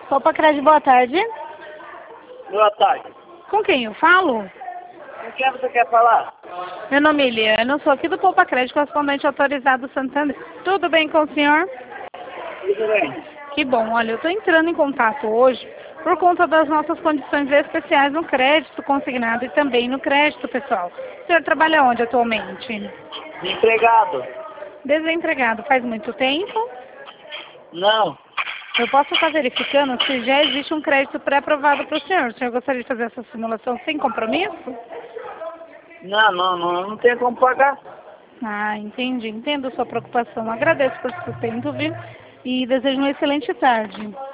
Poupa Crédito, boa tarde. Boa tarde. Com quem eu falo? Com quem você quer falar? Meu nome é Eliana, sou aqui do Poupa Crédito, correspondente autorizado Santander. Tudo bem com o senhor? Tudo bem. Que bom, olha, eu estou entrando em contato hoje por conta das nossas condições especiais no crédito consignado e também no crédito pessoal. O senhor trabalha onde atualmente? Empregado? Desempregado, faz muito tempo? Não. Eu posso estar verificando se já existe um crédito pré-aprovado para o senhor. O senhor gostaria de fazer essa simulação sem compromisso? Não tem como pagar. Ah, entendi. Entendo a sua preocupação. Agradeço por seu tempo, viu? E desejo uma excelente tarde.